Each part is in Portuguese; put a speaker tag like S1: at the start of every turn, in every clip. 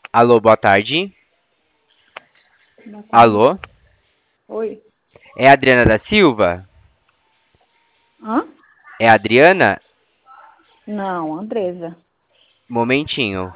S1: Alô, boa tarde.
S2: Boa tarde.
S1: Alô,
S2: Oi.
S1: é a Adriana da Silva?
S2: Hã?
S1: É a Adriana?
S2: Não, Andresa.
S1: Momentinho.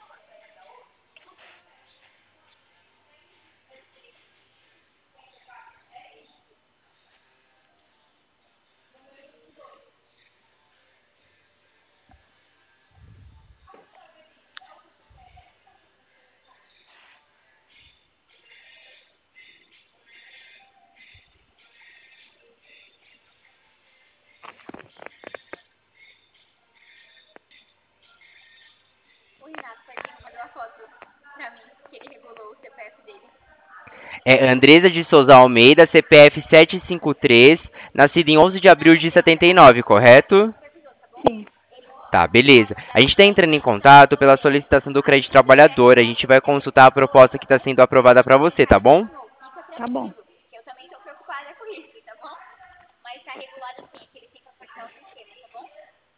S3: O Renato, tadinho, mandou a foto pra mim, que ele regulou o CPF dele.
S1: É Andresa de Souza Almeida, CPF 753, nascida em 11 de abril de 79, correto?
S2: Sim.
S1: Tá, beleza. A gente está entrando em contato pela solicitação do crédito trabalhador. A gente vai consultar a proposta que está sendo aprovada para você, tá bom?
S3: Fica
S2: Tá bom.
S3: tranquilo, que eu também tô preocupada com isso, tá bom? Mas tá regulado sim, que ele tenta cortar o sistema, tá bom?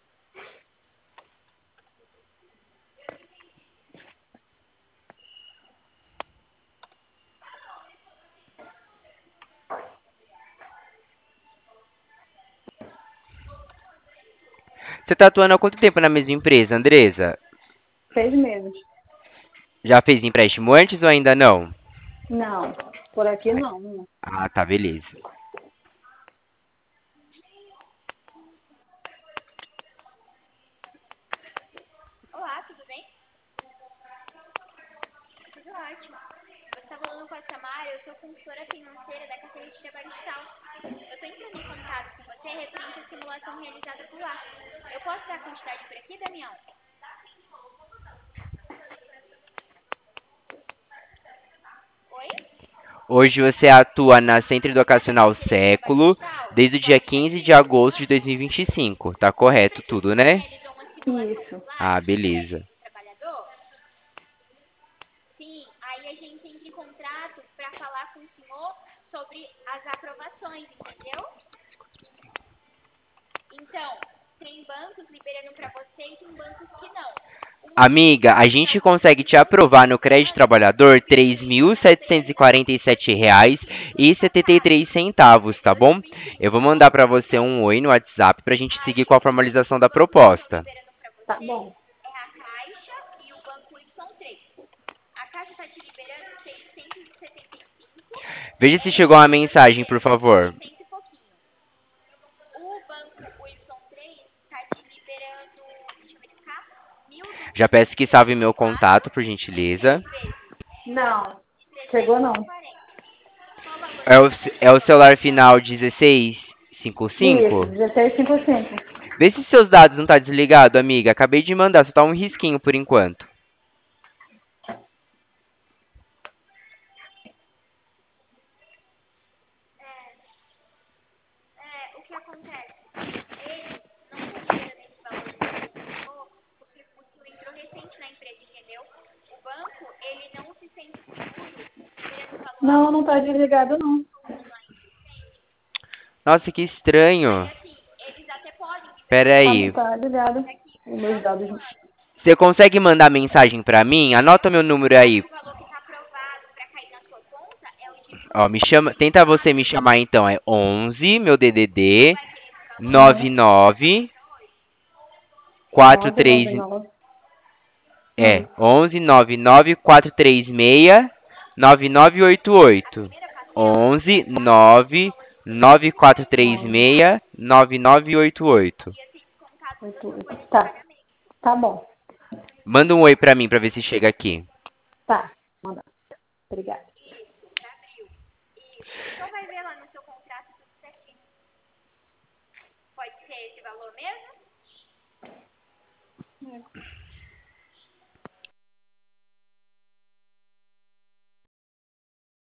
S1: Você está atuando há quanto tempo na mesma empresa, Andresa?
S2: 6 meses.
S1: Já fez empréstimo antes ou ainda não?
S2: Não, por aqui não.
S1: Ah, tá, beleza.
S3: Olá, tudo bem? Tudo ótimo. Você tá falando com a Samara, eu sou consultora financeira da carteira de trabalho digital. Eu tô entrando em contato com você referente à simulação realizada por lá. Eu posso dar quantidade por aqui, Damião? Oi?
S1: Hoje você atua na Centro Educacional
S3: Trabalho
S1: Século
S3: digital?
S1: desde o dia
S3: Pode
S1: 15
S3: ser.
S1: de agosto de 2025. Tá correto tudo,
S3: Você
S1: né?
S3: realizou uma simulação
S2: Isso.
S3: por lá
S1: Ah,
S3: de crédito
S1: beleza.
S3: do trabalhador? Sim, aí a gente entra em contrato para falar com o senhor sobre as aprovações, entendeu? Então, tem bancos liberando para você e tem bancos que não. O motivo
S1: Amiga,
S3: de
S1: a
S3: eu estar
S1: gente consegue te
S3: solicitando
S1: aprovar no
S3: essa
S1: crédito
S3: semana é
S1: trabalhador
S3: porque
S1: R$
S3: tem uma empresa que no passado
S1: 3.747,73, tá bom? Eu vou
S3: 2021
S1: mandar pra você um oi no WhatsApp pra gente seguir com
S3: aí
S1: a
S3: os
S1: formalização da
S3: bancos que estão
S1: proposta.
S3: liberando para
S2: Tá
S3: você
S2: bom.
S3: é a Caixa e o Banco Y3. A Caixa está te liberando 675
S1: Veja se
S3: e o
S1: chegou uma
S3: Banco
S1: mensagem, por
S3: Y3
S1: favor.
S3: 600 e pouquinho. O Banco Y3 está te liberando, deixa eu verificar,
S1: Já peço que salve meu
S3: 1.234
S1: contato, por
S3: em
S1: gentileza.
S3: 6 vezes
S2: Não,
S3: de
S2: chegou
S3: trezentos e
S2: não.
S3: quarenta. Qual o valor
S1: É
S3: que
S1: o,
S3: você
S1: é o
S3: gostaria?
S1: celular final 1655?
S2: Isso, 16,55.
S1: Vê se seus dados não tá desligado, amiga. Acabei de mandar, só tá um risquinho por enquanto.
S3: O que acontece? Eles não estão liberando esse valor que você colocou porque o senhor entrou recente na empresa, entendeu? O banco, ele não se sente seguro liberando um valor
S2: Não,
S3: alto
S2: não tá
S3: porque você tem
S2: desligado não.
S3: consultas lá recente.
S1: Nossa, que
S3: Aí,
S1: estranho.
S3: assim, eles até podem liberar
S1: Pera
S3: um
S2: Tá,
S3: valor
S1: aí.
S2: tá ligado.
S3: daqui
S2: Os
S3: final
S2: meus
S3: de
S2: dados.
S3: semana.
S1: Você consegue mandar mensagem pra mim? Anota meu número
S3: Mas
S1: aí.
S3: o valor que está aprovado para cair na sua conta é o de
S1: Ó, me chama, tenta você me
S3: 1.234.
S1: chamar então. É 11, meu
S3: Você não
S1: DDD,
S3: vai querer esse valor para
S2: Uhum.
S3: cair na sua conta
S1: 99
S3: para hoje?
S1: 43
S2: 999.
S1: é 11 99 436
S3: A
S1: 9988.
S3: primeira parcela é
S1: 11
S3: até agosto, o
S1: 9
S3: valor de
S2: 9,
S1: 9436 9988.
S3: ia ser descontado da
S2: 8,
S3: sua
S2: 8.
S3: folha de
S2: Tá,
S3: pagamento.
S2: tá bom.
S1: Manda um oi pra mim pra ver se chega aqui.
S2: Tá, manda. Obrigada.
S3: Isso, para abril. Isso. O senhor vai ver lá no seu contrato tudo certinho. Pode ser esse valor mesmo?